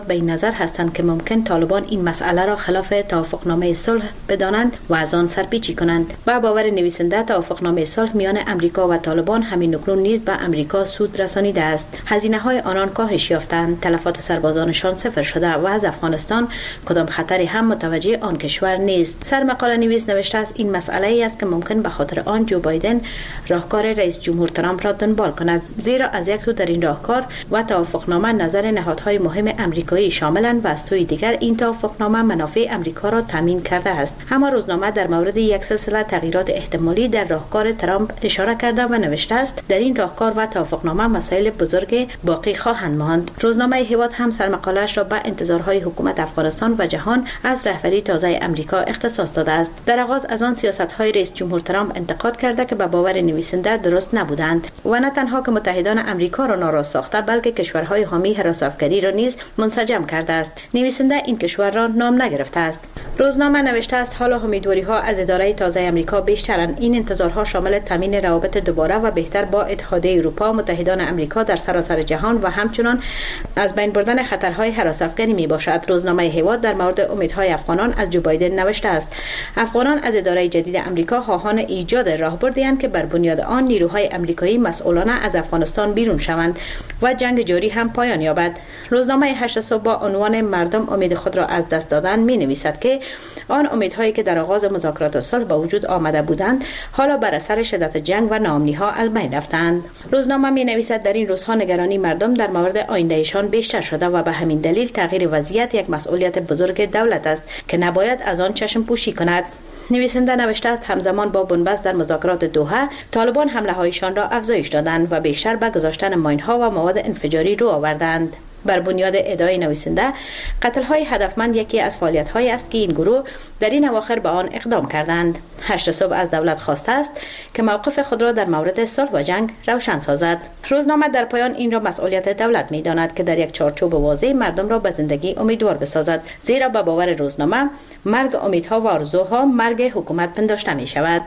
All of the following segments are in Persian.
به این نظر هستند که ممکن طالبان این مسئله را خلاف توافقنامه صلح بدانند و از آن سرپیچی کنند. با باور نویسنده توافقنامه صلح میان امریکا و طالبان همین اکنون نیز به امریکا سود رسانیده است. هزینه‌های آنان کاهش یافتند، تلفات سربازانشان صفر شده و از افغانستان کدام خطری هم متوجه آن کشور نیست. سرمقاله نویس نوشته است این مسئله ای است که ممکن به خاطر آن جو بایدن راهکار رئیس جمهور ترامپ را دنبال کند، زیرا از یک سو در این راهکار و توافقنامه نظر نهادهای مهم امریکایی شاملند و از سوی دیگر این توافقنامه منافع امریکا را تامین کرده است. اما روزنامه در مورد یک سلسله تغییرات احتمالی در راهکار ترامپ اشاره کرده و نوشته است در این راهکار و توافقنامه مسائل بزرگ باقی خواهند ماند. روزنامه هیواد هم سرمقاله‌اش را به انتظارهای حکومت افغانستان و جهان از رهبری تازه امریکا اختصاص داده است. در آغاز از آن سیاست‌های رئیس جمهور ترامپ انتقاد کرده که به باور نویسنده درست نبودند و نه تنها که متحدان امریکا را ناراض ساخته بلکه کشورهای حامی حراسافکاری را نیز منسجم کرده است. نویسنده این کشور را نام نگرفته است. روزنامه نوشته است حالا امیدواری‌ها از اداره تازه امریکا بیشترند. این انتظارها شامل تامین روابط دوباره و بهتر با اتحادیه اروپا، متحدان امریکا در سراسر جهان و همچنان از بین بردن خطرهای حراسافکاری میباشد. روزنامه هیواد در مورد امیدهای افغانان از جو بایدن نوشته است افغانان از اداره جدید امریکا خواهان ایجاد راهبردی اند که بر بنیاد آن نیروهای امریکایی مسئولانه از افغانستان بیرون شوند و جنگ جاری هم پایان یابد. روزنامه 8 صبح با عنوان مردم امید خود را از دست دادن می نویسد که آن امیدهایی که در آغاز مذاکرات صلح به وجود آمده بودند حالا بر اثر شدت جنگ و ناامنی‌ها از بین رفتند. روزنامه می نویسد در این روزها نگرانی مردم در مورد آیندهشان بیشتر شده و به همین دلیل تغییر وضعیت یک مسئولیت بزرگ دولت است که نباید از آن چشم پوشی کند. نویسنده نوشته است همزمان با بنبست در مذاکرات دوحه طالبان حمله هایشان را افزایش دادند و بیشتر به گذاشتن ماین‌ها و مواد انفجاری رو آوردند. بر بنیاد ادعای نویسنده قتل‌های هدفمند یکی از فعالیت‌هایی است که این گروه در این اواخر به آن اقدام کردند. 8 صبح از دولت خواسته است که موقف خود را در مورد صلح و جنگ روشن سازد. روزنامه در پایان این را مسئولیت دولت می‌داند که در یک چارچوب واضح مردم را به زندگی امیدوار بسازد، زیرا به باور روزنامه مرگ امیدها و آرزوها مرگ حکومت پنداشته می‌شود.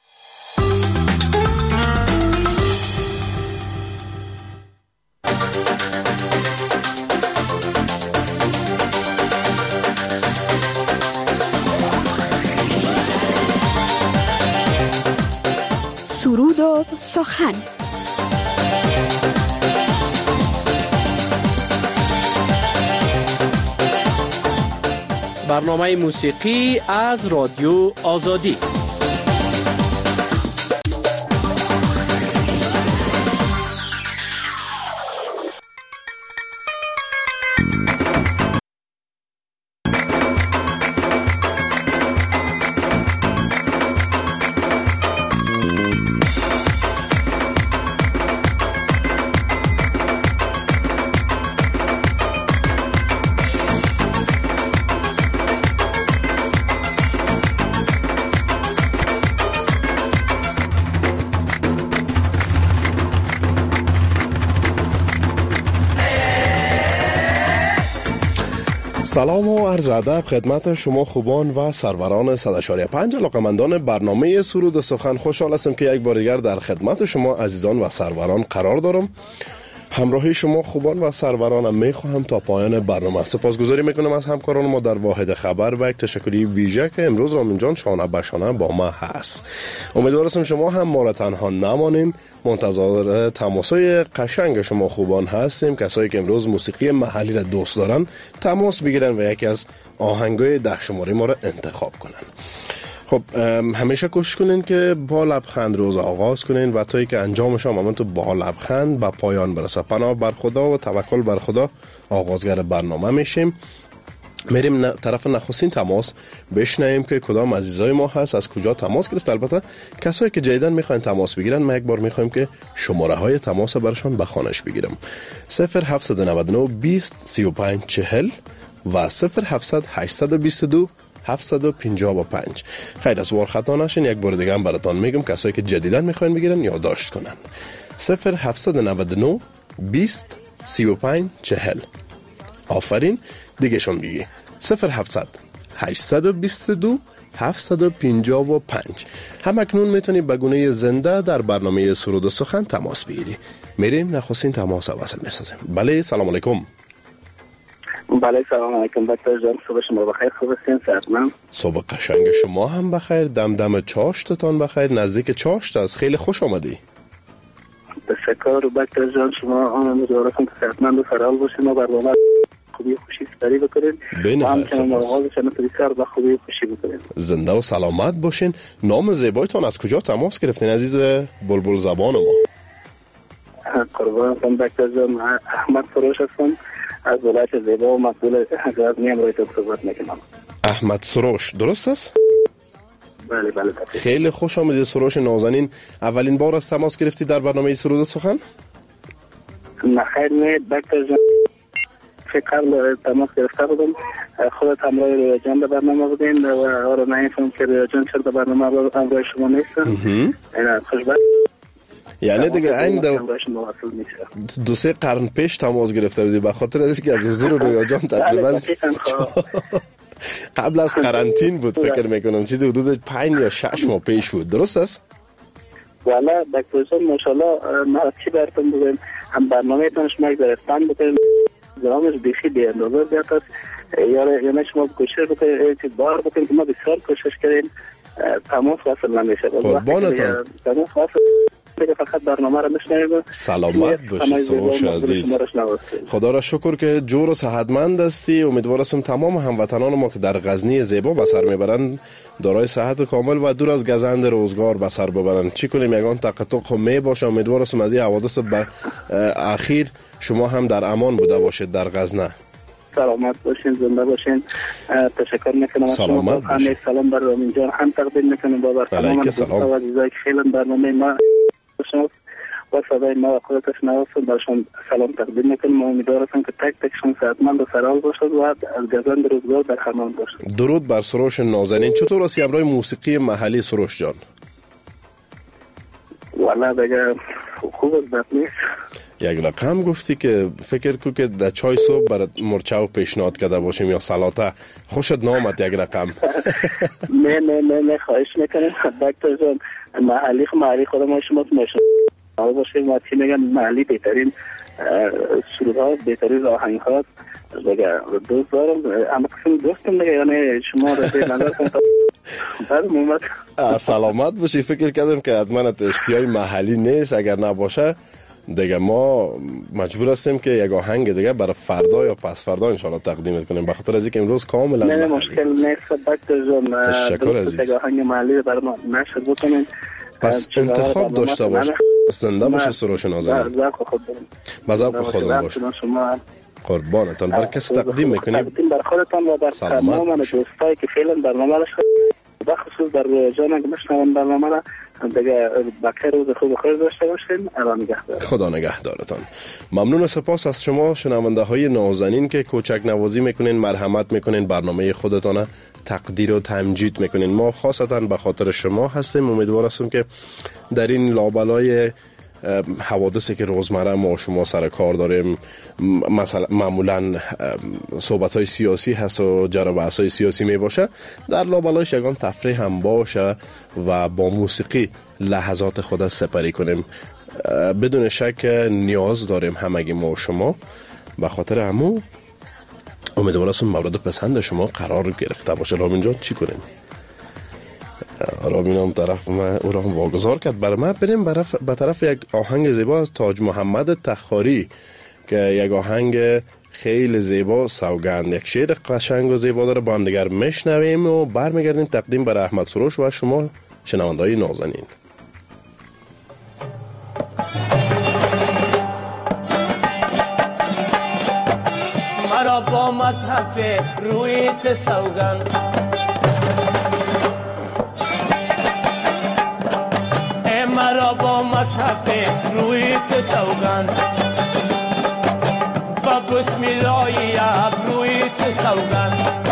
سرود و سخن. برنامه موسیقی از رادیو آزادی. سلام و عرض ادب خدمت شما خوبان و سروران 100.5 علاقه‌مندان برنامه سرود و سخن. خوشحال هستم که یک بار دیگر در خدمت شما عزیزان و سروران قرار دارم. همراهی شما خوبان و سرورانم میخواهم تا پایان برنامه. سپاسگزاری میکنم از همکاران ما در واحد خبر و یک تشکری ویژه که امروز رامین جان شانه به شانه با ما هست. امیدوارم شما هم ما را تنها نمانین. منتظر تماسای قشنگ شما خوبان هستیم. کسایی که امروز موسیقی محلی را دوست دارن تماس بگیرن و یکی از آهنگای 10 شماره ما را انتخاب کنن. خب همیشه کوشش کنین که با لبخند روز آغاز کنین و تا ای که انجامش هم تو با لبخند به پایان برسه. پناه بر خدا و توکل بر خدا آغازگر برنامه میشیم. میریم طرف نخستین تماس بشنویم که کدام عزیزای ما هست، از کجا تماس گرفت. البته کسایی که جدیدن میخواین تماس بگیرن ما یک بار میخوایم که شماره های تماس برشان به خانش بگیرم. 0799 20 35 40 و 0700 822 755. خیر از وار خطا نشین. یک بار دیگه هم براتون میگم کسایی که جدیدن میخواین بگیرن یادداشت کنن. 0799 20 35 40. آفرین دیگه شون بگی 0700 822 755. هم اکنون میتونی به گونه زنده در برنامه سرود و سخن تماس بگیری. میریم نخستین تماس وصل میسازیم. بله سلام علیکم. بله سلام علیکم دکتر جان، صبح شما بخیر، خوب هستین؟ صحتمند؟ صبح قشنگ شما هم بخیر، دم چاشتتان بخیر، نزدیک چاشت است، خیلی خوش آمدی. تشکر دکتر جان، شما امیدوارم که صحتمند و سرحال باشین و برنامه خوبی خوشی سپری بکنید و همچنان آغازش هم بسیار با خوبی خوشی بکنید. زنده و سلامت باشین. نام زیبایتان از کجا تماس گرفتین عزیز بلبل زبان ما؟ قربانتون دکتر جان، احمد سروش هستم از ولایت زیبا و مسئول غزنی امرویتون صحبت میکنم. احمد سروش درست است؟ بله بله. خیلی خوش آمدید سروش نازنین. اولین بار از تماس گرفتی در برنامه سرود سخن؟ نخیر نه دکتر جان، قبل تماس گرفته بودم، خودت همراه رویا جان در برنامه بودین و آره نمیفهم که رویا جان چرا در برنامه همراه شما نیستن. خوشبخت یعنی دیگه این دو سه قرن پیش تماس گرفته بودی به خاطر از که از حضور رویا جان تقریبا قبل از قرنطین بود فکر میکنم، چیزی حدود 5 یا 6 ماه پیش بود، درست است؟ والا دکتر جان ماشاءالله ما چی براتون بگم، هم برنامه تان شما گرفتن بکنید درامش بیخی بی اندازه زیاد است، یعنی شما کوشش بکنید بار بکنید که ما بسیار کوشش کردیم تماس وصل نمیشه. قربانتان تماس وصل فقط برنامه را نشنوید. سلامت باشی سروش عزیز، خدا را شکر که جور و صحتمند هستی. امیدوارم تمام هموطنان ما که در غزنی زیبا به سر میبرند دارای صحت کامل و دور از گزند روزگار به سر ببرند. چی کنیم یگان تقطق می باشه. امیدوارم از این حوادث اخیر شما هم در امان بوده باشید در غزنه. سلامت باشین، زنده باشین. تشکر میکنم. سلامت باشین. سلام بر رامین جان هم تقدیم میکنم با تمام دوستان و عزیزایی که خیلی برنامه ما و صدای ما و خودتش نوستن برشان سلام تقدیم میکنم. امیدوارم که تک تکشون صحتمند و سرحال باشد و از گزند روزگار در امان باشد. درود بر سروش نازنین. چطور هستی همراه موسیقی محلی سروش جان؟ والا دیگه خوب است، بد نیست. یک رقم گفتی که فکر کو که در چای صبح برات مرچاو پیشنهاد کرده باشیم یا سلاته، خوشت نامد یک رقم؟ نه خواهش میکنم دکتر جان، محلی خودم شما آره باشه. ما چی میگن محلی بهترین سرودها، بهترین آهنگ ها دیگه دوست دارم. اما قسم دوستم دیگه، یعنی شما را به نظر کنم بعد مومد. سلامت باشی. فکر کردم که حتما اشتیای محلی نیست، اگر نباشه دیگه ما مجبور هستیم که یک آهنگ دیگه برای فردا یا پس فردا انشالله تقدیم کنیم، به خاطر از اینکه امروز کاملا نه مشکل نیست دکتر جان. تشکر عزیز. یک آهنگ محلی برای ما نشر بکنیم. پس انتخاب داشته باش. زنده باشه سروش نازنین. با ذوق خودم باش. قربانتان. بر کس تقدیم میکنیم؟ بر خودتان و بر تمام دوستایی که فعلا برنامه را به خصوص در رویا جان که میشنون برنامه را دیگه بخیر روز خوب خیر داشته باشین. خدا نگهدارتان. ممنون و سپاس از شما شنونده های نازنین که کوچک نوازی میکنین، مرحمت میکنین، برنامه خودتان تقدیر و تمجید میکنین. ما خاصتا به خاطر شما هستیم. امیدوارم که در این لابلای حوادثی که روزمره ما شما سر کار داریم، مثلا معمولا صحبت های سیاسی هست و جر و بحث های سیاسی می باشه، در لابلایش یگان تفریح هم باشه و با موسیقی لحظات خود سپری کنیم. بدون شک نیاز داریم همگی ما و شما. به خاطر همو امیدوارم مورد پسند شما قرار گرفته باشه. رامین جان چی کنیم؟ رامین هم طرف من او را هم واگذار کرد. برای من بریم به طرف یک آهنگ زیبا از تاج محمد تخاری که یک آهنگ خیلی زیبا سوگند، یک شعر قشنگ و زیبا داره. با هم دیگر میشنویم و برمیگردیم تقدیم برای احمد سروش و شما شنونده‌های نازنین. مرا با مصحف رویت سوگند، مرا با مصحف رویت سوگند، با بسم الله رویت سوگند،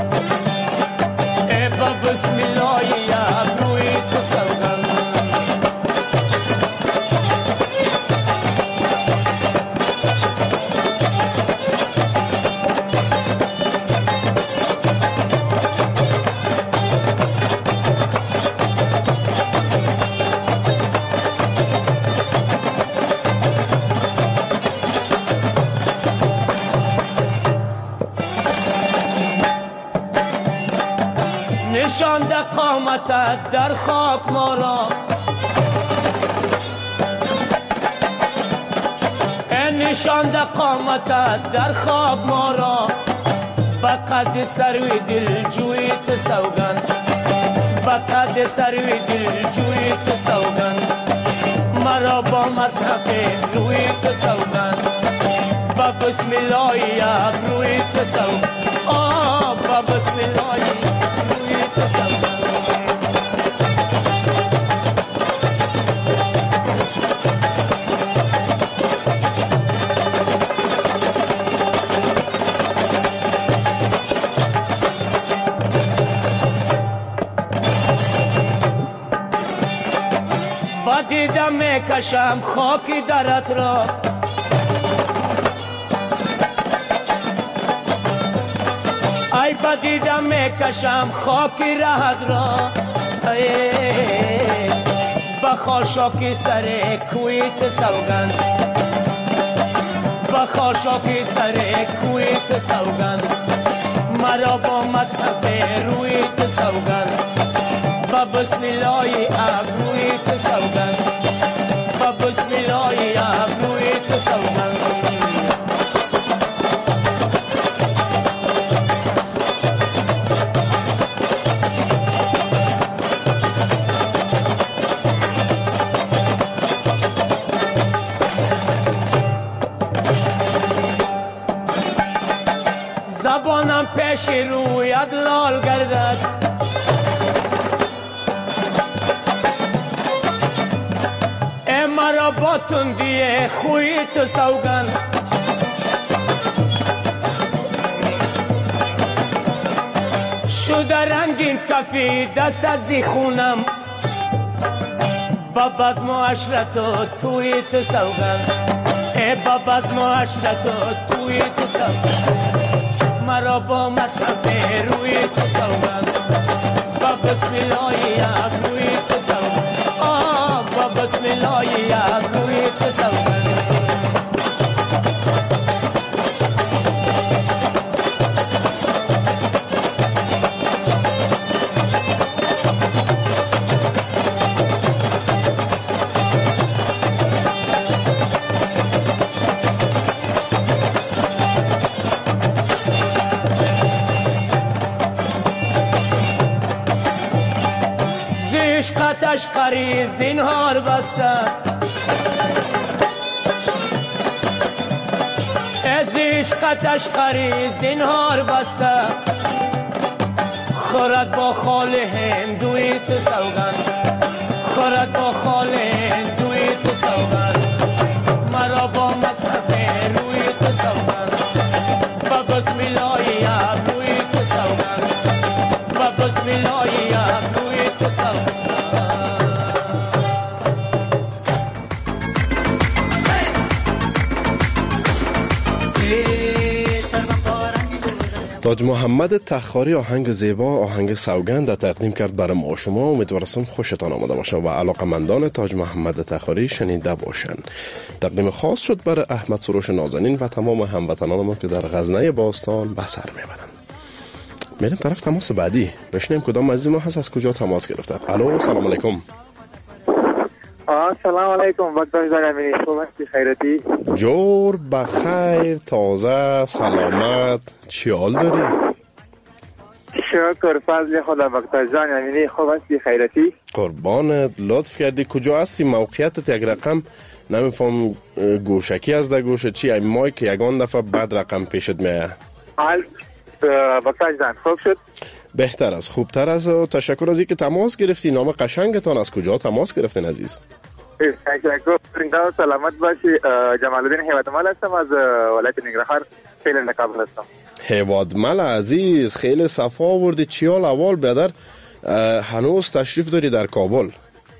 با بسم الله رویت سوگند. نشانده قامتت در خاک ما را، نشانده قامتت در خاک ما را، به قد سروی دل جویت سوگند، به قد سروی دل جویت سوگند، مرا با مصحف رویت سوگند، با بسم الله یک رویت سوگند، با بسم الله رویت سوگند. دیدم میکشم خاکی درت را، ای بدیدم میکشم خاکی رهت را، با خاشاکی سر کویت سوگند، با خاشاکی سر کویت سوگند، مرا با مصحف رویت سوگند، با بسم الله ابرویت سوگند، با بسم الله ابرویت سوگند. زبانم پیش رویت لال گردد، مرا با تندی خوی تو سوگند، شده رنگین کفی دست از زی خونم، با بزم و عشرت و توی تو سوگند، با بزم و عشرت و توی تو سوگند، مرا با مصحف روی تو سوگند، با بسم الله یک روی تو سوگند، بسم الله یک روی تو سوگند. عشقتش قری زینهار بسته، از عشقتش قری زینهار بسته، خورد با خال هندوی تو سوگند، خورد با خال هندوی تو سوگند، مرا با مصحف روی تو سوگند، با بسم الله یک روی تو سوگند، با بسم الله یک روی تو سوگند. تاج محمد تخاری آهنگ زیبا، آهنگ سوگند تقدیم کرد برای ما شما. امیدوارم خوشتان آمده باشه و علاقمندان تاج محمد تخاری شنیده باشند. تقدیم خاص شد برای احمد سروش نازنین و تمام هموطنان ما که در غزنه باستان به سر میبرند. میریم طرف تماس بعدی، بشنیم کدام عزیز ما هست، از کجا تماس گرفته. الو، سلام علیکم. سلام علیکم. وقت زنمینی خوب هستی خیرتی؟ جور بخیر، تازه، سلامت، چی حال داری؟ شکر فضل خدا. وقت زنمینی خوب هستی خیرتی؟ قربانت، لطف کردی. کجا هستی؟ موقعیتت یک رقم نمیفهم، گوشکی از در گوشه چی؟ این مای که یگان دفعه بعد رقم پیشت میه. وقت زن خوب شد؟ بهتر از خوبتر از. تشکر از اینکه تماس گرفتی. نام قشنگتان، از کجا تماس گرفتین عزیز؟ تشکر. سلامت باشی. جمال الدین هیوادمل هستم از ولایت ننگرهار، فعلا در کابل هستم. هیوادمل عزیز، خیلی صفا آوردی. چی حال احوال برادر؟ هنوز تشریف داری در کابل؟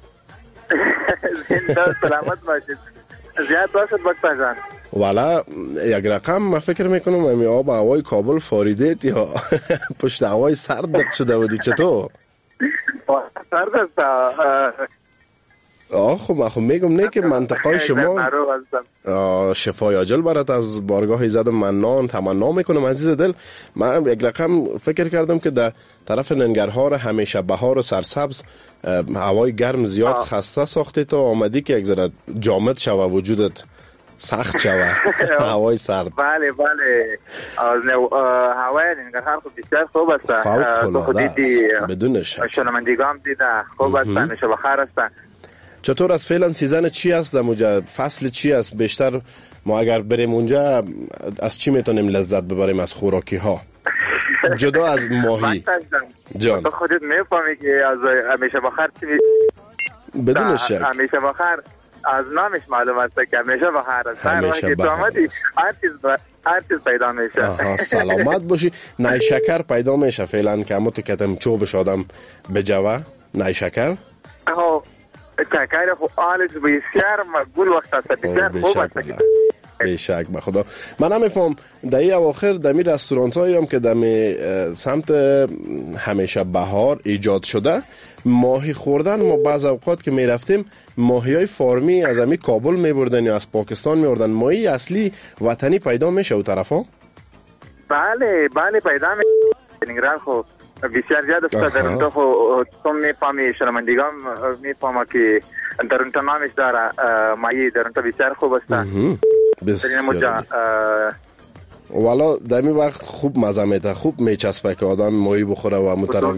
زنده سلامت باشید. زیاد باشد وقت جان. والا یک رقم من فکر میکنم امی آب هوای کابل فاریدیت یا پشت هوای سرد شده بودی. چطور؟ سرد است. خب من خب میگم نه که منطقه شما شفای عاجل برات از بارگاه ایزد منان تمنا میکنم عزیز دل. من یک رقم فکر کردم که در طرف ننگرهار همیشه بهار و سرسبز هوای گرم زیاد خسته ساخته تا آمدی که یک ذره جامد شوه وجودت سخت شوه هوای سرد. بله از هوای ننگرهار خب بسیار خوب است. فوق بدون شک شنوندگان دیده خوب است، نشه بخیر است. چطور از فعلا سیزن چی است در اونجا؟ فصل چی است بیشتر؟ ما اگر بریم اونجا از چی میتونیم لذت ببریم از خوراکی ها جدا از ماهی؟ جان تو خودت میفهمی که از همیشه بخیر چی بدون شک همیشه بخیر از نامش معلوم است که همیشه بخیر است. همیشه بخیر هر چیز پیدا میشه. سلامت باشی. نای شکر پیدا میشه فعلا که همون تو کتم چوبش آدم بجوه نای شکر شکر خوب آلش بسیار مقبول وقت است، بسیار خوب است. بیشک به خدا. من نمیفهم در این اواخر در می رستورانت هایی هم که در سمت همیشه بهار ایجاد شده ماهی خوردن، ما بعض اوقات که می رفتیم ماهی های فارمی از امی کابل می بردن یا از پاکستان می بردن. ماهی اصلی وطنی پیدا میشه او طرف ها؟ بله پیدا میشه. خب بسیار زیاد است در اونجا. خب تو میفهمی شنوندگان میفهمه که در اونجا نامش داره ماهی در اونجا بسیار خوب است. بسیار والا در این وقت خوب مزه میده، خوب میچسبه که آدم ماهی بخوره و همون طرف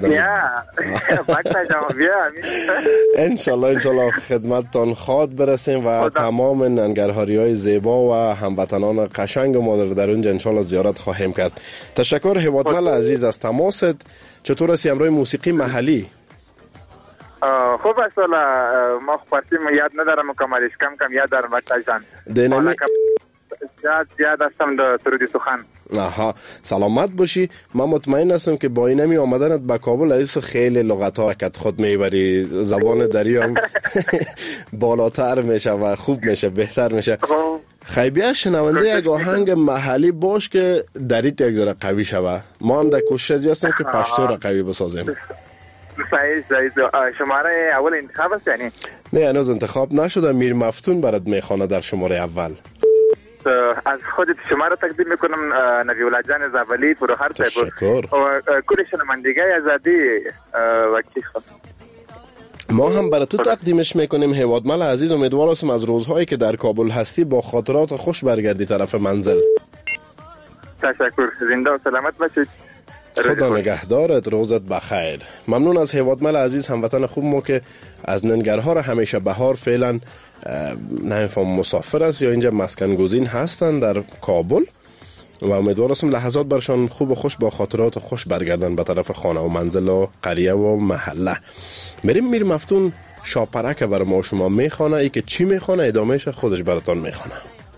انشالله خدمتتان خواد برسیم و تمام ننگرهاری های زیبا و هموطنان قشنگ ما در اونجا انشالله زیارت خواهیم کرد. تشکر هیوادمل عزیز از تماست. چطور است امروز موسیقی محلی؟ خوب است. ما پارتی یاد ندارم مکملش، کم یاد دارم وقتاً دینامی زیاد هستم در سرودی سخن. سلامت باشی. من مطمئن هستم که با اینمی آمدنت به کابل عزیز خیلی لغت ها کت خود میبری، زبان دری هم بالاتر میشه و خوب میشه، بهتر میشه. خیبیه شنونده یک آهنگ محلی باش که دریت یک ذره قوی شوه. ما هم در کوشش هستیم که پشتو را قوی بسازیم. صحیح. شماره اول انتخاب است یعنی؟ نه هنوز انتخاب نشده. میر مفتون برات میخوانه در شماره اول. از خودت شما را تقدیم میکنم نبی الله جان زولی فروخر صاحب و کل شنوندگان آزادی وقتی خود. ما هم برای تو تقدیمش میکنیم هیوادمل عزیز. امیدوار هستم از روزهایی که در کابل هستی با خاطرات خوش برگردی طرف منزل. تشکر. زنده و سلامت باشید. خدا نگهدارت. روزت بخیر. ممنون از هیوادمل عزیز هموطن خوب ما که از ننگرهار همیشه بهار فعلا نمیفهم مسافر است یا اینجا مسکن گزین هستن در کابل و امیدوار هستم لحظات برشان خوب و خوش با خاطرات خوش برگردن به طرف خانه و منزل و قریه و محله. میریم میر مفتون شاپرک برای ما شما میخوانه. ای که چی میخوانه ادامهش خودش براتون میخوانه.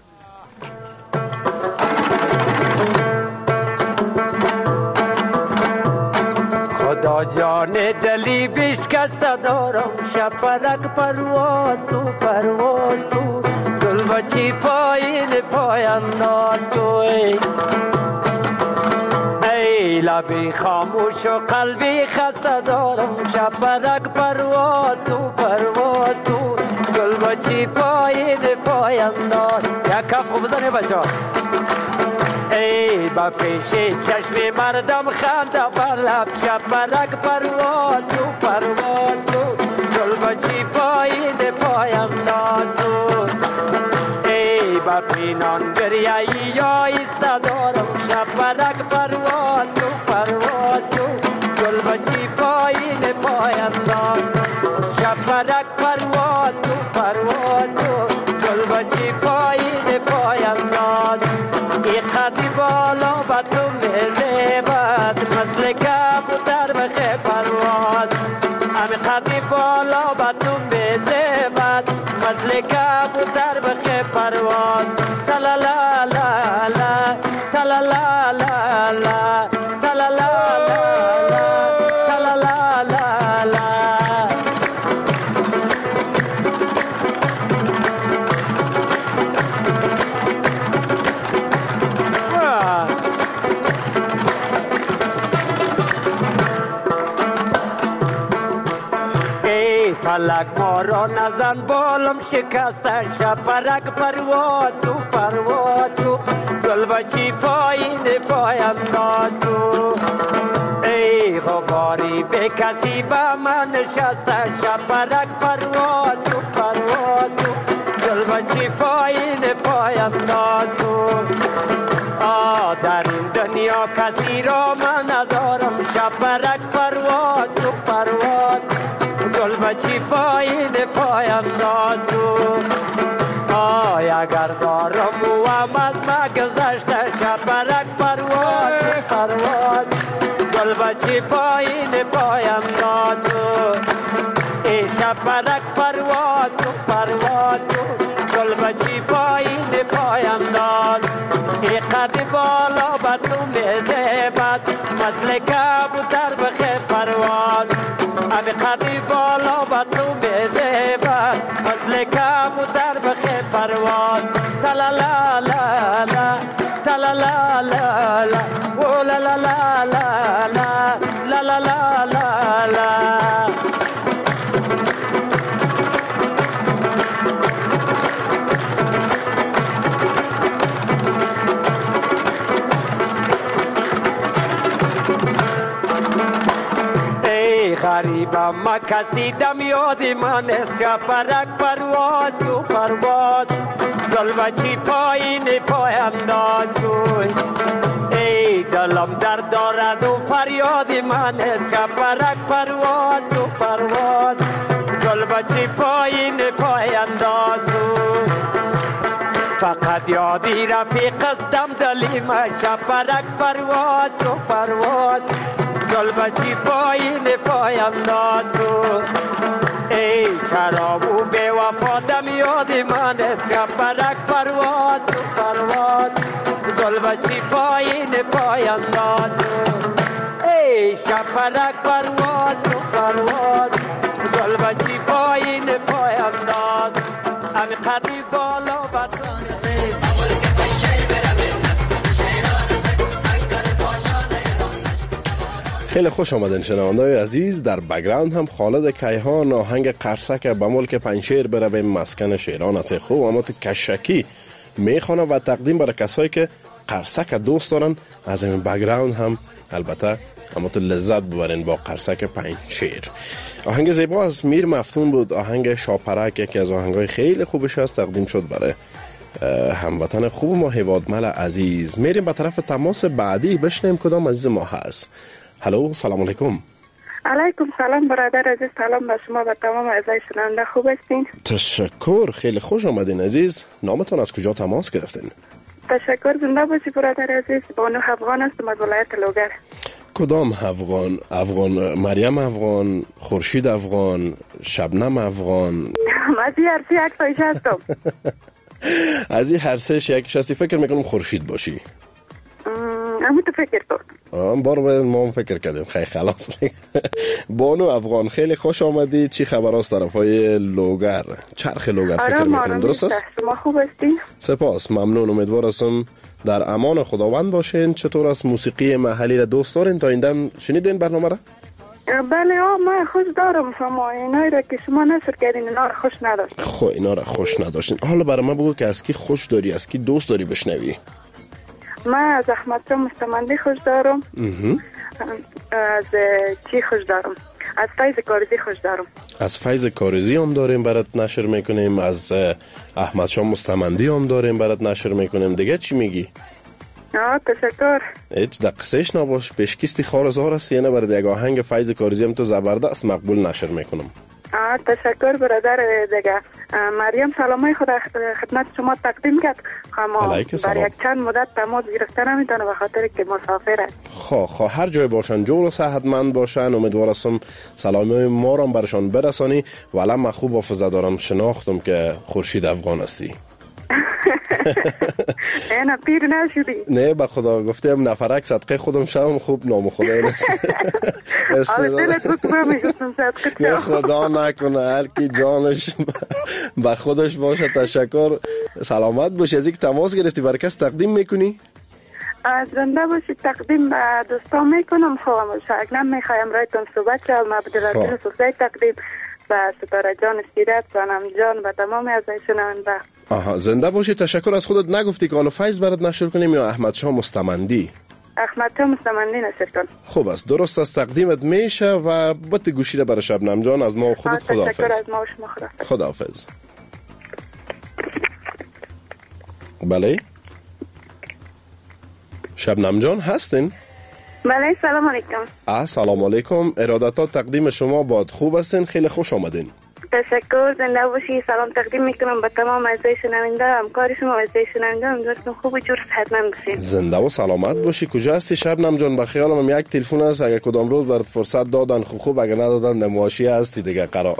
خدا جان دلی بشکست دارم، شپرک پرواز کو گل بچی پایین پای انداز کو. ای لبی خاموش و قلبی خسته دارم، شپرک پرواز کو گل بچی پایین پای انداز. یک کف خوب بزنه بچه. ای با پیش چشم مردم خنده بر لب، شپرک پرواز کو گل بچی پایین پایم ناز کو. ای با پینان گریایی یا ایسته دارم، شپرک پرواز کو گل بچی پایین پایم ناز. شپرک پرواز کو گل بچی پایین پایم ناز. ای خطی بالا با تو میزیبد، مثل کبوتر بخه پرواز. امی خطی بالا با تو میزیبد، مثل کبوتر بخه پرواز. تلا لا لا لا تلا لا لا لا تلا فلک ما را نزن بالم شکسته شپرک پرواز کو پرواز کو گل بچی پایین پای انداز کو ای غباری به کسی به من نشسته شپرک پرواز کو پرواز کو گل بچی پایین پای انداز کو در این دنیا کسی را من ندارم شپرک پرواز کو پرواز گل بچی پایین پای انداز کو اگر دارم و هم از ما گذشته شپرک پرواز کو پرواز گل بچی پایین پای انداز کو ای شپرک پرواز کو پرواز کو گل بچی پایین پای انداز ای قد بالا بر تو میزبد مثل کبوتر بخیر پرواز ابی قد بالا بر تو میزبد مثل کبوتر بخیر پرواز تلا لا لا لا تلا لا لا لا و لا لا لا لا لا لا لا لا لا غریبم ما کسی دم یاد من است شپرک پرواز کو پرواز گل بچی پایین پای انداز کو ای دلم درد دارد و فریاد من است شپرک پرواز کو پرواز گل بچی پایین پای انداز کو فقط یادی رفیق استم دلی ما شپرک پرواز کو پرواز گل بچی پایین پای انداز کو ای شراب و بے وفا دم یاد من است شپرک پرواز کو پرواز گل بچی پایین پای انداز کو ای شپرک پرواز کو پرواز گل بچی پایین پای انداز امی قدی بالا بطان خیلی خوش آمدین شنونده‌های عزیز. در بک‌گراند هم خالد کیهان آهنگ قرصک به ملک پنجشیر برویم مسکن شیران است خوب اما تو کشکی میخوانه و تقدیم برای کسایی که قرصک دوست دارن. از این بک‌گراند هم البته اما تو لذت ببرین با قرصک پنجشیر. آهنگ زیبا از میر مفتون بود. آهنگ شاپرک یکی از آهنگای خیلی خوبش است، تقدیم شد برای هموطن خوب ما هیوادمل عزیز. میریم به طرف تماس بعدی بشنیم کدام عزیز ما هست. هلو سلام علیکم. علیکم سلام برادر عزیز، سلام به شما و تمام اعضای شنونده. خوب هستین؟ تشکر، خیلی خوش آمدین عزیز. نامتون از کجا تماس گرفتین؟ تشکر، زنده باشی برادر عزیز. بانو افغان هستم از ولایت لوگر. کدام افغان؟ افغان مریم افغان، خورشید افغان، شبنم افغان؟ از این هر سه یک تایش هستم. از این هر سه یکیش هستی؟ فکر میکنم خورشید باشی. همون تو فکر کن. بار باید ما هم فکر کردیم. خیلی خلاص. بانو افغان خیلی خوش آمدی. چی خبر است طرف های لوگر؟ چرخ لوگر فکر میکنم درست است؟ شما خوب هستین؟ سپاس، ممنون. امیدوار هستم در امان خداوند باشین. چطور است موسیقی محلی را دوست دارین؟ تا این دم شنیدین برنامه را؟ بله من خوش دارم. شما اینایی را که شما نشر کردین اینا را خوش نداشتین. خب اینا را خوش نداشتین. حالا برای من بگو که از کی خوش داری، از کی دوست داری بشنوی؟ من از احمد شاه مستمندی خوش دارم. از چی خوش دارم؟ از فیض کارزی خوش دارم. از فیض کارزی هم داریم برات نشر میکنیم. از احمد شاه مستمندی هم داریم برات نشر میکنیم. دیگه چی میگی؟ تشکر. هیچ دقیقش نباش. پیشکیستی خارزار است یعنی برای یک آهنگ فیض کارزی هم تو زبردست مقبول نشر میکنم. تشکر برادر دیگه. مریم سلامای خود خدمت شما تقدیم کرد. اما برای یک چند مدت تماس گرفته نمیتونه به خاطر که مسافره. خب هر جای باشن جور و صحتمند باشن. امیدوار هستم سلامی ما را برشان برسانی. ولی من خوب حافظه دارم، شناختم که خورشید افغان هستی. نه پیر نشدی. نه به خدا گفتم نفرک صدقه خودم شم. خوب نام خدای نیست. نه خدا نکنه، هر کی جانش به خودش باشه. تشکر، سلامت باشی. از اینکه تماس گرفتی برای کس تقدیم میکنی؟ زنده باشی. تقدیم به دوستان میکنم. خواهم شاگرد نمیخوایم رایتون صحبت کنم. ما به دلار سوسای تقدیم و ستاره جان سیرت سانم جان و تمام از شنونده. آها، زنده باشی. تشکر از خودت. نگفتی که آل فیض برات نشر کنیم یا احمد شاه مستمندی؟ احمد شاه مستمندی نشر کن. خوب است، درست است، تقدیمت میشه و بط گوشی را برای شبنم جان از ما و خودت. خداحافظ. تشکر از ما و شما. خداحافظ. بله شبنم جان هستین؟ بله سلام علیکم. سلام علیکم. ارادتا تقدیم شما باد. خوب هستین؟ خیلی خوش آمدین. تشکر. زنده باشی. سلام تقدیم میکنم به تمام اعضای شنونده، همکار شما اعضای شنونده. امیدوارم خوب و جور صحتمند باشین. زنده و سلامت باشی. کجا هستی شبنم جان؟ به خیالم یک تلفن است، اگر کدام روز برات فرصت دادن خوب، اگر ندادن نمایشی هستی دیگه قرار.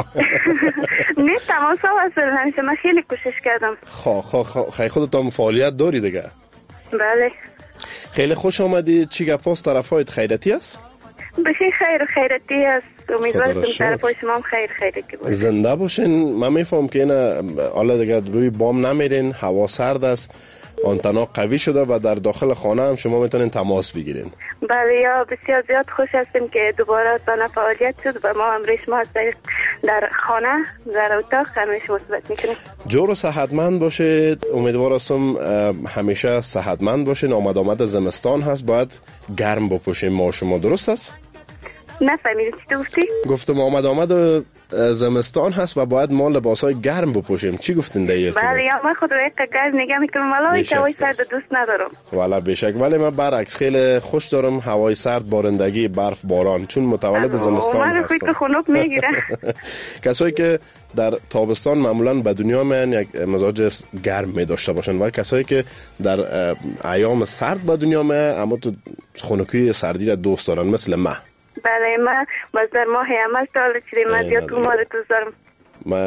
نه تماسا واسه همیشه من خیلی کوشش کردم. خیلی خودت هم فعالیت داری دیگه. بله. خیلی خوش آمدی. چی گپاست؟ طرفایت خیرتی است؟ بخیر خیر خیرتی است. امیدوارم طرفای شما هم خیرتی باشه. زنده باشین. من میفهم که اینا حالا دیگه روی بام نمیرین، هوا سرد است، آنتنا قوی شده و در داخل خانه هم شما میتونین تماس بگیرین. بله یا بسیار زیاد خوش هستیم که دوباره سانه فعالیت شد و ما امروز شما در خانه در اتاق همه شما صحبت میکنیم. جور و صحتمند باشید. امیدوار هستم همیشه صحتمند باشین. آمد زمستان هست، باید گرم بپوشیم ما شما. درست است؟ نفهمیدم چی گفتی؟ گفتم آمد زمستان هست و باید ما لباسای گرم بپوشیم. چی گفتین دیگه؟ بله یا من خود رو یک گرم نگه میکنم، ولی هوای سرد دوست ندارم. والا بیشک. ولی من برعکس خیلی خوش دارم هوای سرد، بارندگی، برف، باران، چون متولد زمستان هستم. من خود خنک میگیره. کسایی که در تابستان معمولا به دنیا میان یک مزاج گرم می داشته باشن و کسایی که در ایام سرد به دنیا میان اما تو خنکی سردی را دوست دارن، مثل من. بله من باز در ماه عمل سال چیزی من زیاد تو مال دوست دارم. من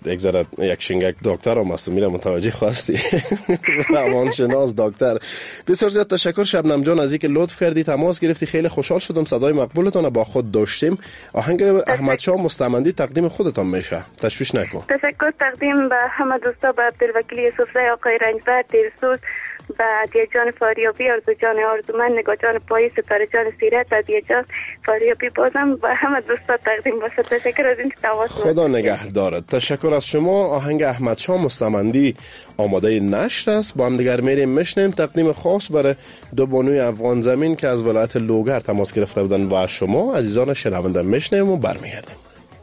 یک شنگک دکتر هم هستم، میرم متوجه خواستی. روانشناس دکتر. بسیار زیاد تشکر شبنم جان از اینکه لطف کردی تماس گرفتی. خیلی خوشحال شدم صدای مقبولتان با خود داشتیم. آهنگ احمد شاه مستمندی تقدیم خودتان میشه، تشویش نکن. تشکر تقدیم به همه دوستا، به عبدالوکیل سفره، آقای رنجبر، دیرسوز، به عدیه جان فاریابی، آرزو جان آرزومند، نگاه جان پایی، ستاره جان سیرت، عدیه جان فاریابی، بازم به همه دوستا تقدیم باشه. تشکر از اینکه تماس خدا نگه دارد. تشکر از شما. آهنگ احمد شاه مستمندی آماده نشر است. با هم دیگر میریم میشنیم. تقدیم خاص برای دو بانوی افغان زمین که از ولایت لوگر تماس گرفته بودن و شما عزیزان شنونده میشنیم و برمیگردیم.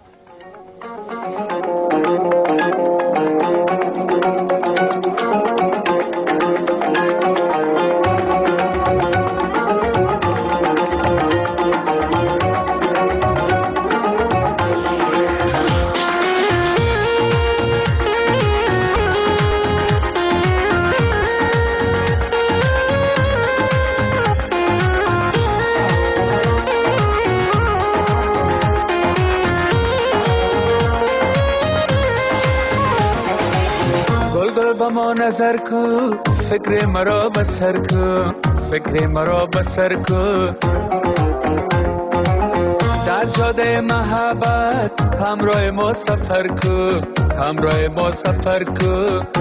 نظر کو فکر مرا بسر کو، فکر مرا بسر کو، در جاده محبت همراه ما سفر کو، همراه ما سفر کو،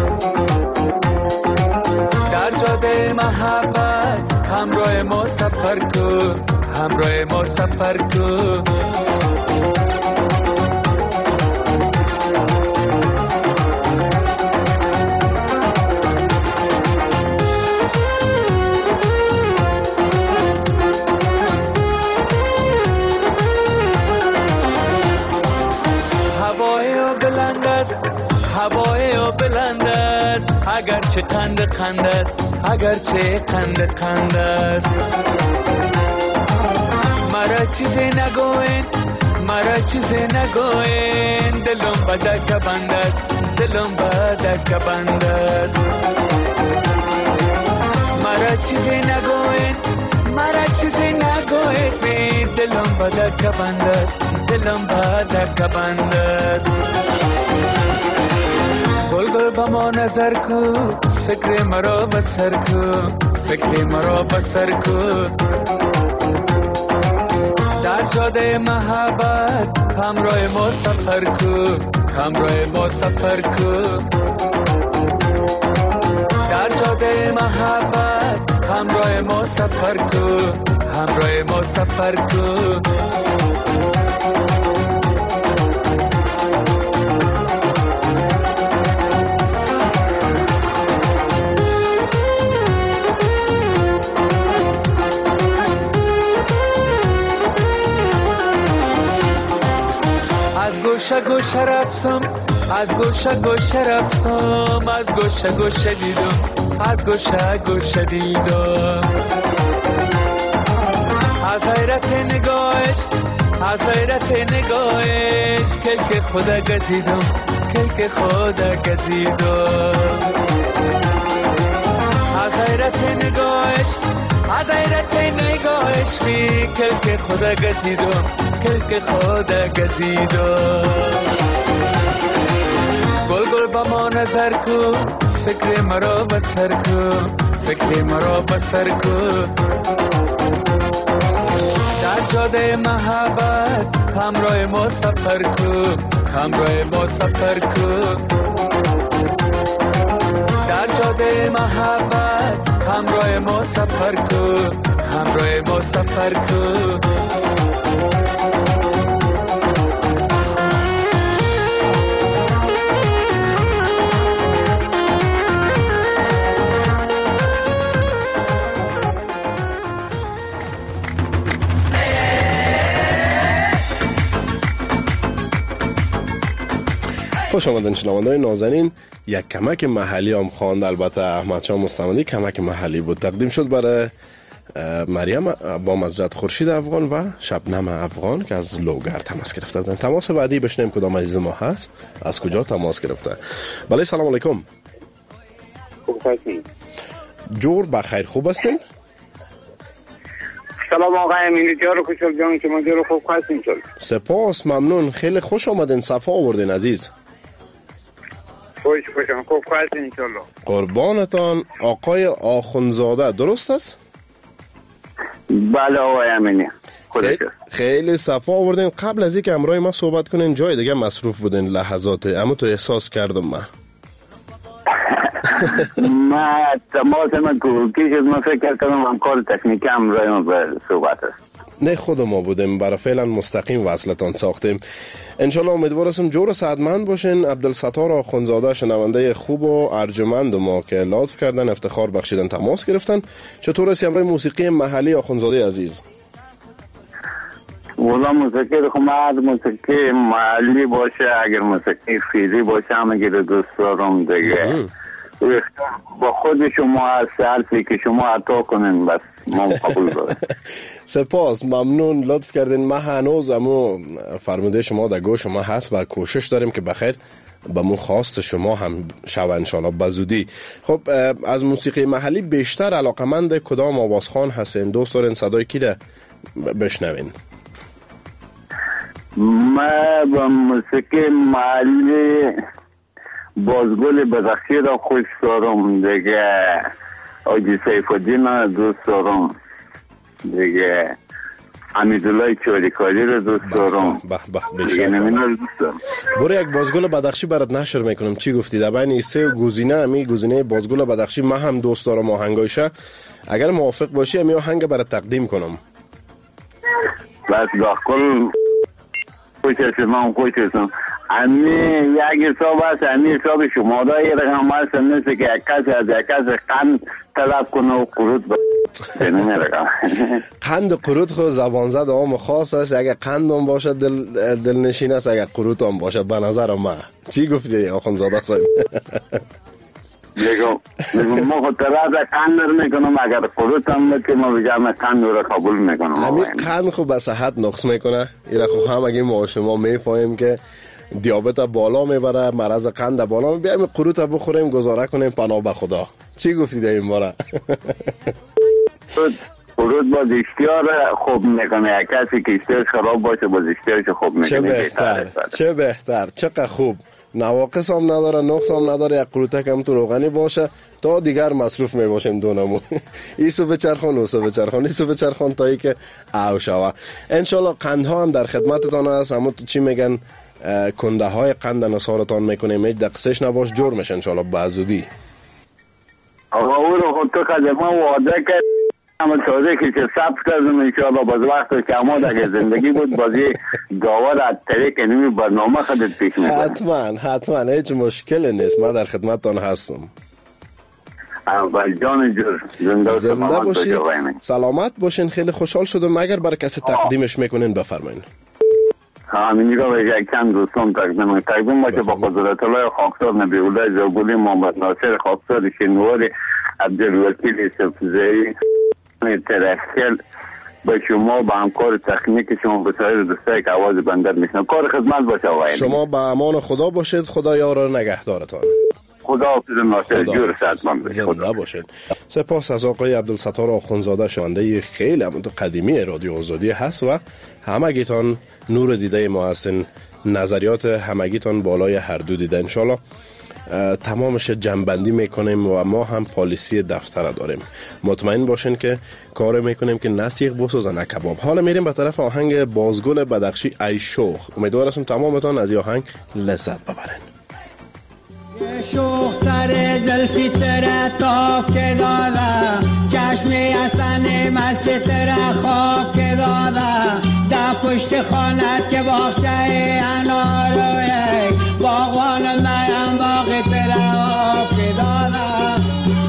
در جاده محبت همراه ما سفر کو، همراه ما سفر کو. هوای بلند است اگرچه قند است، اگرچه قند است. مرا چیزی نگوین، مرا چیزی نگوین، دلم به دکه بند است، دلم به دکه بند است. مرا چیزی نگوین، مرا چیزی نگوین، دلم به دکه بند است، دلم به دکه بند است. گل با ما نظر کو، فکر مرا بسر کو، فکر مرا بسر کو، در جاده محبت همراه ما سفر کو، همراه ما سفر کو، در جاده محبت همراه ما سفر کو، همراه ما سفر کو. گوشه گوشه رفتم، از گوشه گوشه رفتم، از گوشه گوشه دیدم، از گوشه گوشه دیدم. از حیرت نگاهش، از حیرت نگاهش کلک خدا گزیدم، کلک خدا گزیدم. از حیرت نگاهش، از حیرت نگاهش بی کلک خدا گزیدم، کلک خدا گزیدم. گل گل با ما نظر کو، فکر مرا بسر کو، فکر مرا بسر کو. در جاده محبت همراه ما سفر کو، همراه ما سفر کو. در جاده محبت همراه ما سفر کو، همراه ما سفر کو. خوش آمدین شنوندگان نازنین. یک کمک محلی هم خواند، البته احمد شاه مستمدی کمک محلی بود، تقدیم شد برای مریم با مزرعه خورشید افغان و شبنم افغان که از لوگر تماس گرفته بودن. تماس بعدی بشنیم کدام عزیز ما هست، از کجا تماس گرفته. بله سلام علیکم. خوب هستین؟ جور بخیر، خوب هستین؟ سلام آقای امینی جان، خوشحال جان، شما جور خوب هستین؟ سپاس، ممنون، خیلی خوش آمدین، صفا آوردین عزیز. خوش خوب هستین انشالله. قربانتان. آقای آخونزاده درست است؟ بله آقای امینی. خیلی صفا آوردین. قبل از اینکه امروز ما صحبت کنین جای دیگه مصروف بودین لحظات، اما تو احساس کردم ما تماس من که من فکر کردم هم کار تکنیکی امروز ما به صحبت است. نه خود ما بودیم، برای فعلا مستقیم وصلتان ساختیم. انشالله امیدوار هستم جور و سعادتمند باشین. عبدالستار آخونزاده شنونده خوب و ارجمند ما که لطف کردن، افتخار بخشیدن، تماس گرفتن. چطور است امروز موسیقی محلی آخونزاده عزیز؟ والله موسیقی خماد موسیقی محلی باشه، اگر موسیقی فیزی باشه هم اگر دوست دارم دیگه با خود شما از حرفی که شما عطا کنین بس ما قبول دارم. سپاس، ممنون، لطف کردین. ما هنوز امو فرموده شما در گوش شما هست و کوشش داریم که بخیر به مو خواست شما هم شود انشالله بزودی. خب از موسیقی محلی بیشتر علاقمند کدام آوازخوان هستین؟ دوست دارین صدای کی ده بشنوین؟ ما با موسیقی محلی بازگل بدخشی را خوش دارم دیگه، آجی سیف الدین دوست دارم دیگه، حمیدالله چاریکاری را دوست دارم دیگه، نمینا دوست دارم. برو یک بازگل بدخشی برات نشر میکنم. چی گفتی؟ در بین سه گزینه امی گزینه بازگل بدخشی ما هم دوست دارم آهنگایشه. اگر موافق باشی امی آهنگ برات تقدیم کنم. بس داخل خوش هستم، خوش هستم. امی یک حساب هست، امی حساب شما دا یه رقم هست، نیست که یک کسی از یک کسی قند طلب کنه و قروط بکنه رقم. قند قروط خود زبان زد آم خاص است. اگر قند هم باشه دل نشین است، اگر قروط هم باشه به نظر من. چی گفتی آخونزاده صاحب؟ دیگه ما خود طرف قند میکنم، اگر قروط هم که ما بجام قند رو قبول میکنم. همین قند خود به صحت نقص میکنه. ایره خود هم اگه ما شما میفهمیم که دیابت بالا میبره، مرض قند بالا میبره، بیایم قروط بخوریم گزاره کنیم پناه به خدا. چی گفتی در این باره؟ قروط باز اشتیار خوب میکنه. یک کسی که اشتیارش خراب باشه باز اشتیارش خوب میکنه. چه بهتر، چه بهتر، چقدر خوب. نواقص هم نداره، نقص هم نداره. یک قروتک هم تو روغنی باشه تا دیگر مصروف میباشیم دونمون. ایسو بچرخان اوسو بچرخان، ایسو بچرخان تا ای که او شوه. انشالله قندها هم در خدمتتان هست. اما تو چی میگن کنده های قند نصارتان میکنیم، هیچ دقیقش نباش، جور میشه انشالله بازودی. آقا او رو خود تو خدمه وعده کرد اما تازه که ثبت کردم انشالله باز وقت که اما دیگه زندگی بود بازی داور از طریق نمی برنامه خودت پیش میکنم. حتما هیچ مشکل نیست، ما در خدمتتان هستم. اول جان جور زنده باشین، سلامت باشین. خیلی خوشحال شدم. اگر برای کسی تقدیمش میکنین بفرمایین. همین نگاه یک چند دوستان تقدیم باشه با قدرت الله خاکسار نبی الله زوگلی محمد ناصر خاکسار شنواری عبدالوکیل سفزایی ترخیل به شما با همکار تکنیک شما به سایر دوستایی که آواز بندر میشنن کار خدمت باشه آقای شما به امان خدا باشید. خدا یار و نگهدارتان. خدا حافظ ناصر جور صحتمند باشید. زنده باشید. سپاس از آقای عبدالستار آخونزاده شنونده خیلی قدیمی رادیو آزادی هست و همگیتان نور دیده ما هستین. نظریات همگیتان بالای هر دو دیده. انشالله تمامش جنبندی میکنیم و ما هم پالیسی دفتر داریم. مطمئن باشین که کار میکنیم که نه سیخ بسوزه نه کباب. حالا میریم به طرف آهنگ بازگل بدخشی ای شوخ. امیدوارم تمامتان از این آهنگ لذت ببرین. شوخ سر زلفی تره تاک داده چشمی حسن مست تره خاک داده در پشت خانت که باغچه اناروی باغوان نیم باغ تره آک داده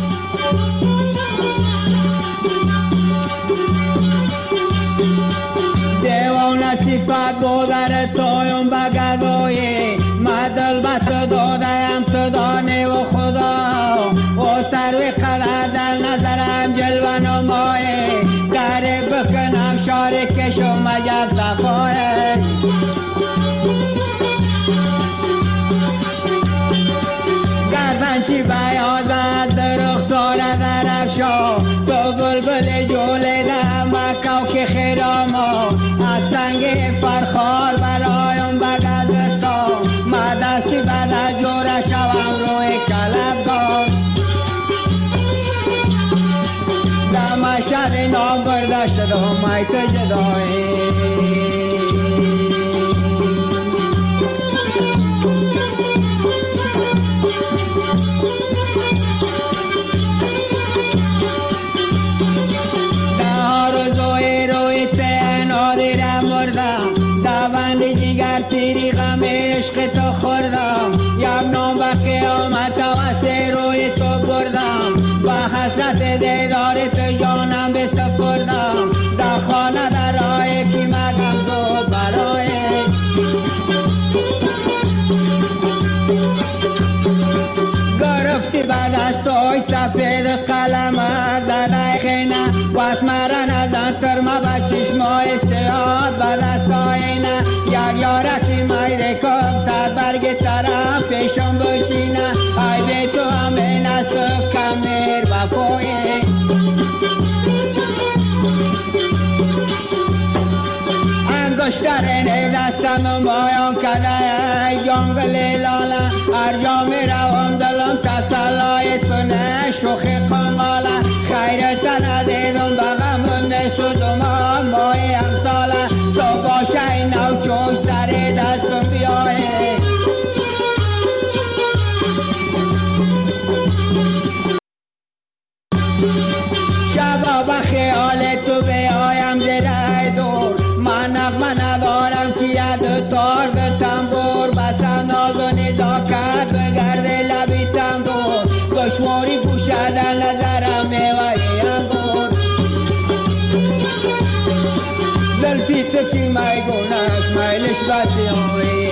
دیوان صفت بودر تویم بگدوی مدل بط دادم تو دانه و خدا و سروی قدر در نظرم جلوه نمایه دره بکنم شاره کشم مجب صفایه گردن چی بیازد درختار درخشا تو بلبل جوله دم بکاو که خیراما از تنگ فرخار برایم بگذستا ما دستی بده جوره شوم روی کلبگاه دم شد نام برده شد همه تو جدایی تیری غم عشق تو خوردم یک نام و قیامت و سه روی تو بردم و حسرت دیدار تو جانم بسپردم در خانه در راه کی مگم تو برای گرفتی بعد از توی سفید قلمت در خینه و اسمرن از انصر ما به چشمای سیاد به دست آینه یک یارکی میره کم سر برگ طرف پیشم بشینه ای به تو هم به نسو کمیر وفایه انگشترین دستم مایان کده جنگل لاله هر جا میروم دلم تسلای تو نه شوخی قنباله خیرت ندیدم بغم میسودم مای امثاله تو باشه نو چون سر دستم بیایه شبا به خیال تو بیایم زره دور من نغمه ندارم که ید تار به تنبور بسم ناز و نزاکت بگرده لبی تنبور دشواری پوشدن نظرم میوهیم دور زلفی تو کی میگونه است میلش بسیاری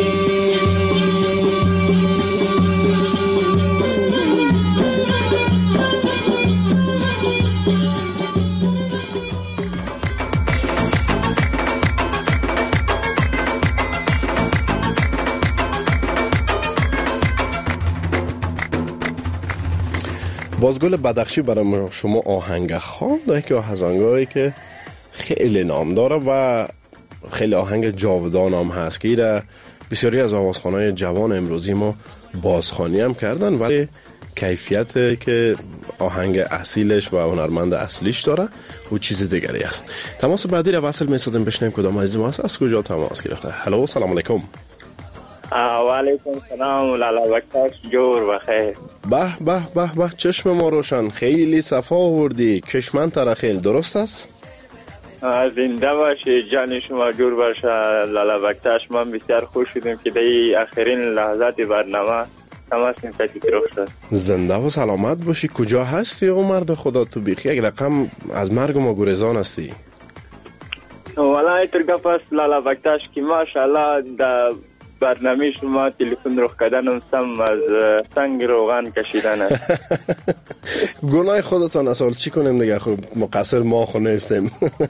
بازگل بدخشی برای شما آهنگ خوانده که آهنگایی که خیلی نام داره و خیلی آهنگ جاودان هم هست که ایره بسیاری از آوازخوانای جوان امروزی ما بازخوانی هم کردن ولی کیفیت که آهنگ اصیلش و هنرمند اصلیش داره و چیز دیگری است. تماس بعدی را وصل می‌سازیم بشنیم کدام عزیز ما است از کجا تماس گرفته. هلو سلام علیکم. و علیکم سلام لالا وقتش جور بخیر. به چشم ما روشن خیلی صفا آوردی کشمن ترخیل درست است؟ زنده باشی جان شما جور باشه لالا وقتش من بسیار خوش شدم که در آخرین لحظات برنامه تماس شد. زنده و سلامت باشی. کجا هستی او مرد خدا تو بیخی یک رقم از مرگ ما گریزان هستی؟ والا اینطور گپ است لالا بکتاش که ماشاءالله در برنامه شما تلفن رو کردنم سم از سنگ روغن کشیدن است. گناه خودتان اصال چی کنیم دیگه، خب مقصر ما خو نیستیم.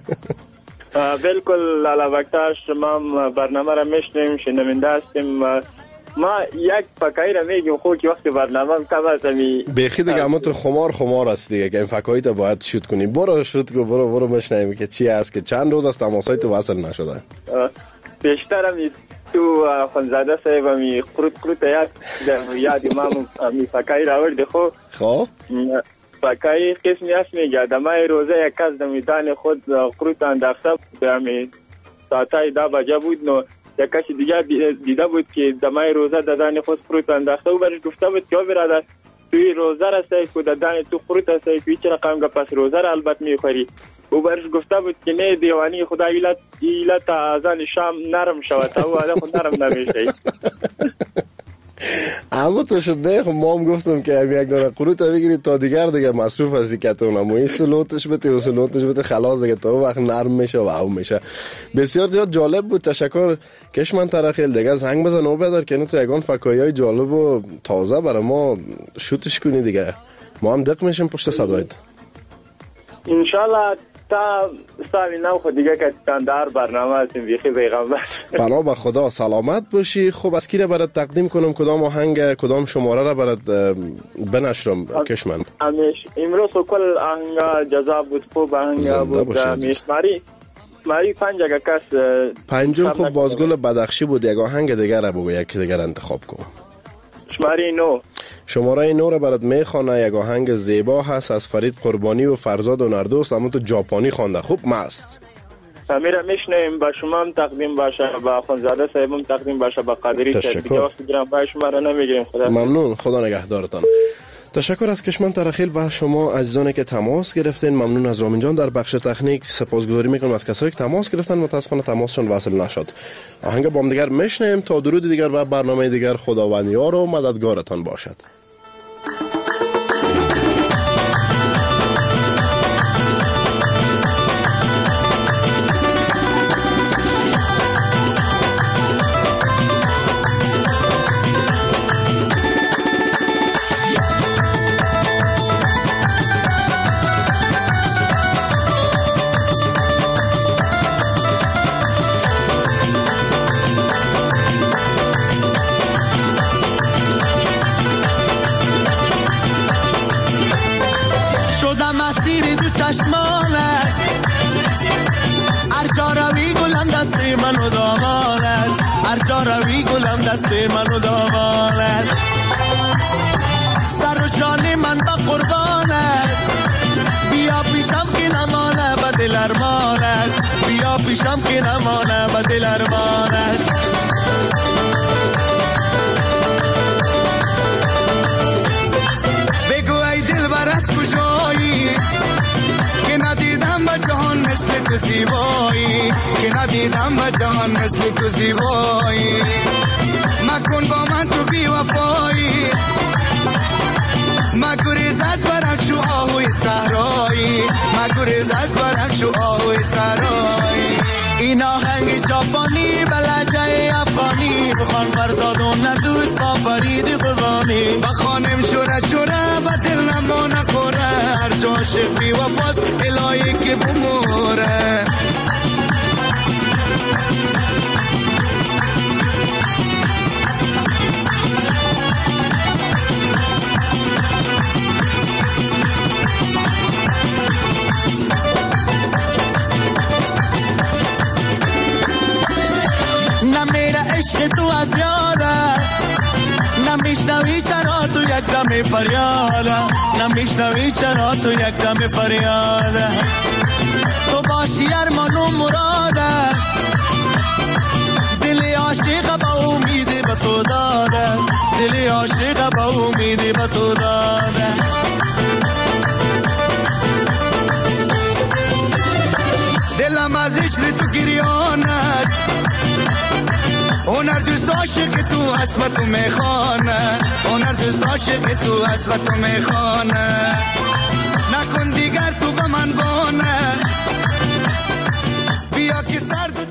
بالکل لالا بکتاش ما برنامه را میشنیم، شنونده هستیم. ما یک فکایی را میگیم خوب که وقتی برنامه کم است بیخی دیگه اما تو خمار است دیگه که این فکایی تا باید شوت کنی. برو شوت کن، برو مشنیم که چی است که چند روز از تماسای تو وصل نشده. بیشتر همی تو خونزاده صاحب همی قروت یاد امام همی فکایی را ورده خب فکایی قسمی هست میگه دمای روزه یک کس دمیدان خود قروت انداخته بود، همی ساعتای 10 بجه بود. نو یک کسی دیگه دیده بود که دمای روزه دادن خود قروت انداخته و برش گفته بود که برادر توی روزه را سعی که دادن تو قروت سعی که چرا قام پس روزه را البته میخوری. او برش گفته بود که نه دیوانی خدا ایلت آذان شام نرم شود تا او آدم خود نرم نمیشه. اما تو شده خب ما هم گفتم که هم یک دانه قروت بگیرید تا دیگه مصروف هستی که تو نموی سلوتش بده خلاص دیگه تا وقت نرم میشه و او میشه. بسیار زیاد جالب بود. تشکر کشمن ترخیل دیگه زنگ بزن او بدر که تو یگان فکایی های جالب و تازه برای ما شوتش کنی دیگه، ما هم دق میشیم پشت صدایت انشالله. تا سامی نو خود دیگه که در برنامه هستیم بیخی پیغمبر. بنا به خدا سلامت باشی. خب از کی را برات تقدیم کنم، کدام آهنگ کدام شماره را برات بنشرم کشمن؟ امروز کل آهنگ جذاب بود، خوب آهنگ بود. ماری پنج اگه کس پنجم خب بازگل بدخشی بود. یک آهنگ دیگر را بگو، یک دیگر انتخاب کن. شماره 9 را برات میخوانه. یک آهنگ زیبا هست از فرید قربانی و فرزاد و نردوست، اما تو ژاپنی خوانده. خوب مست میره میشنیم. با شما هم تقدیم باشه، با خانزاده صاحب هم تقدیم باشه، با قادری صاحب. دیگه وقت گرم پای شما را نمیگیریم. خدا ممنون، خدا نگهدارتان. تشکر از کشمن ترخیل و شما عزیزانی که تماس گرفتین. ممنون از رامین جان در بخش تکنیک. سپاسگزاری میکنم از کسایی که تماس گرفتن، متاسفانه تماسشون وصل نشد. آهنگ با هم دیگر میشنیم تا درود دیگر و برنامه دیگر. خداوند یار و مددگارتان باشد. دست منو دامانت سر و جان من با قربانت بیا پیشم که نمانه با دل ارمانت بیا پیشم که نمانه با دل ارمانت بگو ای دل بر از کجایی که ندیدم با جهان مثل تو زیبایی که ندیدم با جهان مثل تو زیبایی مکن با من تو بی وفایی مگریز از برم شو آهوی صحرایی مگریز از برم شو آهوی صحرایی این آهنگ ژاپنی بلجه افغانی بخوان فرزاد و ندوست با فرید قربانی بخوانم چوره چوره با دل نما نخوره هر جا عاشق بی وفاست الهی که بموره عشق تو از یاده نمیشنوی چرا تو یک دم فریاده نمیشنوی چرا تو یک دم فریاده تو باشی ارمان و مراده دل عاشق با امید به تو داده دل عاشق با امید به تو داده دلم از هجر تو گریان است هنر دوست عاشق تو اسم تو میخوانه هنر دوست عاشق تو اسم تو میخوانه نکن دیگر تو به من بانه بیا که سرد